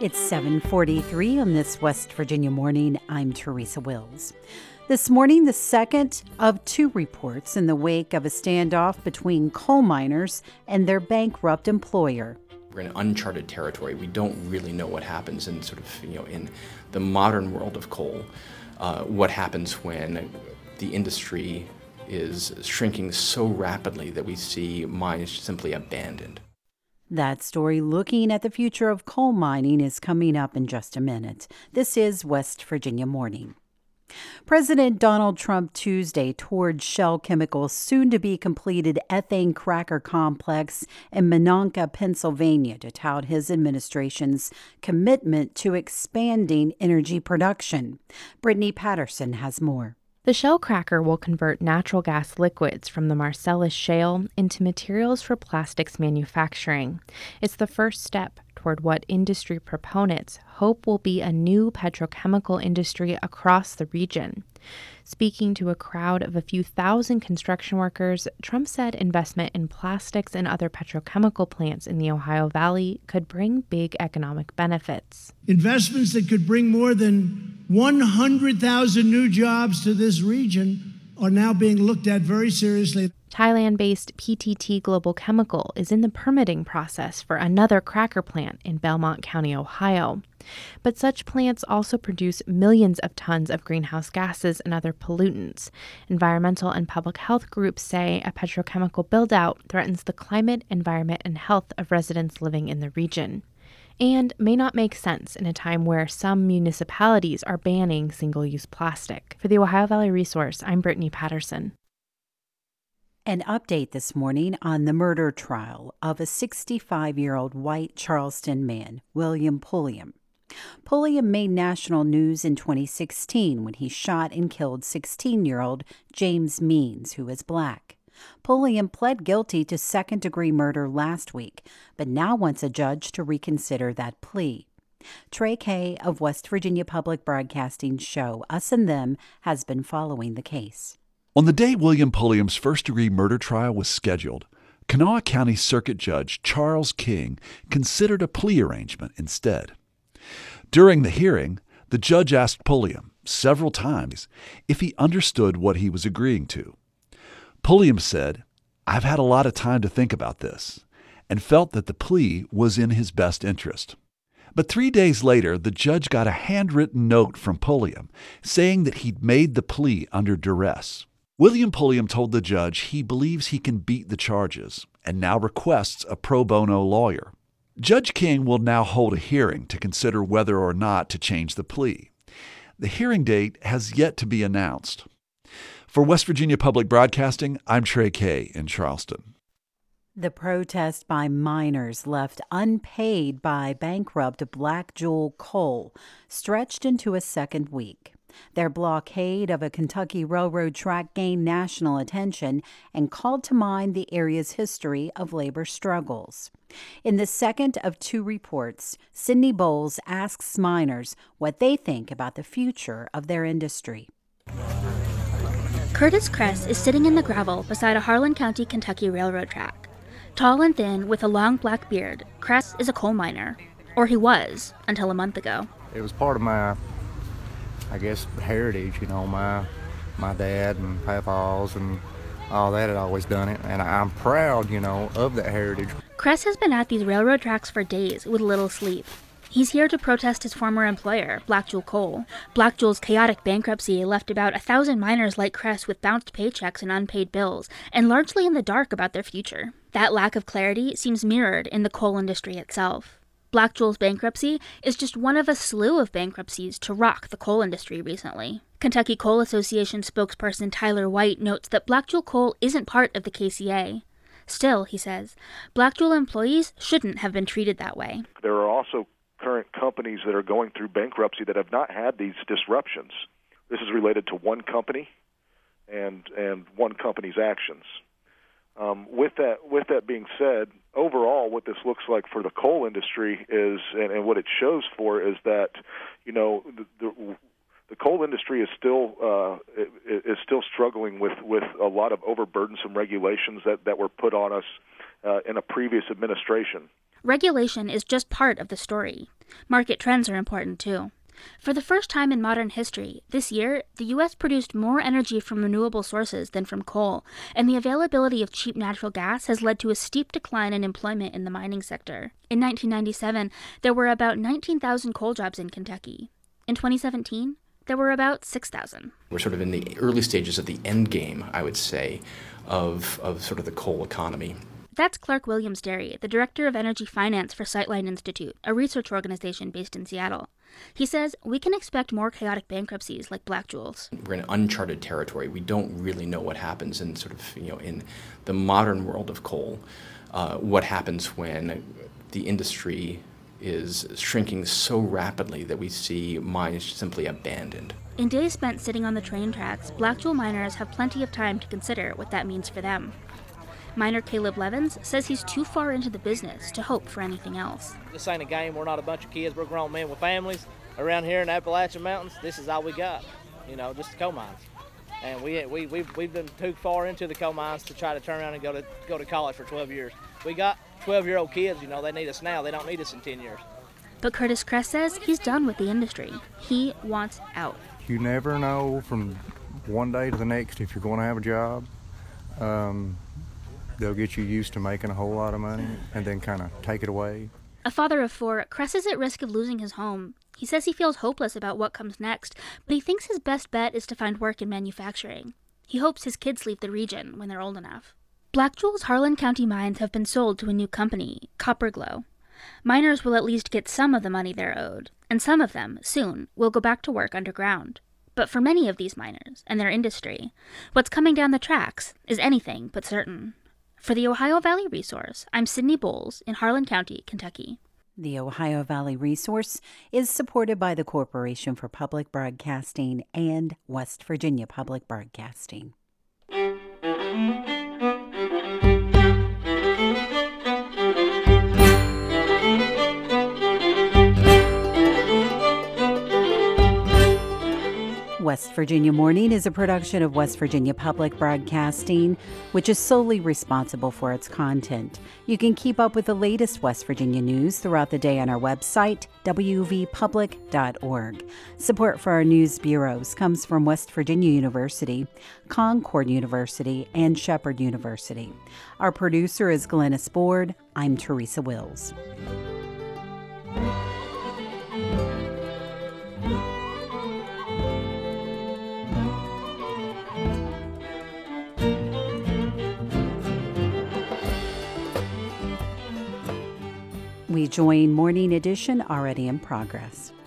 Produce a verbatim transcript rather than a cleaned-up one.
It's seven forty-three on this West Virginia morning. I'm Teresa Wills. This morning, the second of two reports in the wake of a standoff between coal miners and their bankrupt employer. We're in uncharted territory. We don't really know what happens in sort of, you know, in the modern world of coal. Uh, what happens when the industry is shrinking so rapidly that we see mines simply abandoned. That story looking at the future of coal mining is coming up in just a minute. This is West Virginia Morning. President Donald Trump Tuesday toured Shell Chemical's soon-to-be-completed ethane cracker complex in Minonka, Pennsylvania, to tout his administration's commitment to expanding energy production. Brittany Patterson has more. The Shell cracker will convert natural gas liquids from the Marcellus Shale into materials for plastics manufacturing. It's the first step toward what industry proponents hope will be a new petrochemical industry across the region. Speaking to a crowd of a few thousand construction workers, Trump said investment in plastics and other petrochemical plants in the Ohio Valley could bring big economic benefits. Investments that could bring more than one hundred thousand new jobs to this region are now being looked at very seriously. Thailand-based P T T Global Chemical is in the permitting process for another cracker plant in Belmont County, Ohio. But such plants also produce millions of tons of greenhouse gases and other pollutants. Environmental and public health groups say a petrochemical build-out threatens the climate, environment, and health of residents living in the region, and may not make sense in a time where some municipalities are banning single-use plastic. For the Ohio Valley Resource, I'm Brittany Patterson. An update this morning on the murder trial of a sixty-five-year-old white Charleston man, William Pulliam. Pulliam made national news in twenty sixteen when he shot and killed sixteen-year-old James Means, who is black. Pulliam pled guilty to second-degree murder last week, but now wants a judge to reconsider that plea. Trey Kay of West Virginia Public Broadcasting's show Us and Them has been following the case. On the day William Pulliam's first-degree murder trial was scheduled, Kanawha County Circuit Judge Charles King considered a plea arrangement instead. During the hearing, the judge asked Pulliam several times if he understood what he was agreeing to. Pulliam said, "I've had a lot of time to think about this," and felt that the plea was in his best interest. But three days later, the judge got a handwritten note from Pulliam saying that he'd made the plea under duress. William Pulliam told the judge he believes he can beat the charges and now requests a pro bono lawyer. Judge King will now hold a hearing to consider whether or not to change the plea. The hearing date has yet to be announced. For West Virginia Public Broadcasting, I'm Trey Kay in Charleston. The protest by miners left unpaid by bankrupt Black Jewel Coal stretched into a second week. Their blockade of a Kentucky railroad track gained national attention and called to mind the area's history of labor struggles. In the second of two reports, Sydney Bowles asks miners what they think about the future of their industry. Curtis Kress is sitting in the gravel beside a Harlan County, Kentucky railroad track. Tall and thin with a long black beard, Kress is a coal miner. Or he was, until a month ago. It was part of my, I guess, heritage, you know, my my dad and papaws and all that had always done it. And I'm proud, you know, of that heritage. Kress has been at these railroad tracks for days with little sleep. He's here to protest his former employer, Black Jewel Coal. Black Jewel's chaotic bankruptcy left about a thousand miners like Kress with bounced paychecks and unpaid bills, and largely in the dark about their future. That lack of clarity seems mirrored in the coal industry itself. Black Jewel's bankruptcy is just one of a slew of bankruptcies to rock the coal industry recently. Kentucky Coal Association spokesperson Tyler White notes that Black Jewel Coal isn't part of the K C A. Still, he says, Black Jewel employees shouldn't have been treated that way. There are also current companies that are going through bankruptcy that have not had these disruptions. This is related to one company and and one company's actions. Um, with that with that being said, overall, what this looks like for the coal industry is, and, and what it shows for, is that, you know, the, the, the coal industry is still uh, is still struggling with, with a lot of overburdensome regulations that, that were put on us uh, in a previous administration. Regulation is just part of the story. Market trends are important too. For the first time in modern history, this year, the U S produced more energy from renewable sources than from coal, and the availability of cheap natural gas has led to a steep decline in employment in the mining sector. In nineteen ninety-seven, there were about nineteen thousand coal jobs in Kentucky. In twenty seventeen, there were about six thousand. We're sort of in the early stages of the end game, I would say, of, of sort of the coal economy. That's Clark Williams-Derry, the director of energy finance for Sightline Institute, a research organization based in Seattle. He says we can expect more chaotic bankruptcies like Black-Jules. We're in uncharted territory. We don't really know what happens in sort of, you know, in the modern world of coal, uh, what happens when the industry is shrinking so rapidly that we see mines simply abandoned. In days spent sitting on the train tracks, Black-Jewel miners have plenty of time to consider what that means for them. Miner Caleb Levins says he's too far into the business to hope for anything else. This ain't a game. We're not a bunch of kids. We're grown men with families. Around here in the Appalachian Mountains, this is all we got, you know, just the coal mines. And we, we, we've, we've been too far into the coal mines to try to turn around and go to, go to college for twelve years. We got twelve-year-old kids, you know, they need us now. They don't need us in ten years. But Curtis Kress says he's done with the industry. He wants out. You never know from one day to the next if you're going to have a job. Um, they'll get you used to making a whole lot of money and then kind of take it away. A father of four, Kress is at risk of losing his home. He says he feels hopeless about what comes next, but he thinks his best bet is to find work in manufacturing. He hopes his kids leave the region when they're old enough. Black-Jewel's Harlan County mines have been sold to a new company, Copperglow. Miners will at least get some of the money they're owed, and some of them, soon, will go back to work underground. But for many of these miners and their industry, what's coming down the tracks is anything but certain. For the Ohio Valley Resource, I'm Sydney Bowles in Harlan County, Kentucky. The Ohio Valley Resource is supported by the Corporation for Public Broadcasting and West Virginia Public Broadcasting. West Virginia Morning is a production of West Virginia Public Broadcasting, which is solely responsible for its content. You can keep up with the latest West Virginia news throughout the day on our website, w v public dot org. Support for our news bureaus comes from West Virginia University, Concord University, and Shepherd University. Our producer is Glennis Board. I'm Teresa Wills. We join Morning Edition already in progress.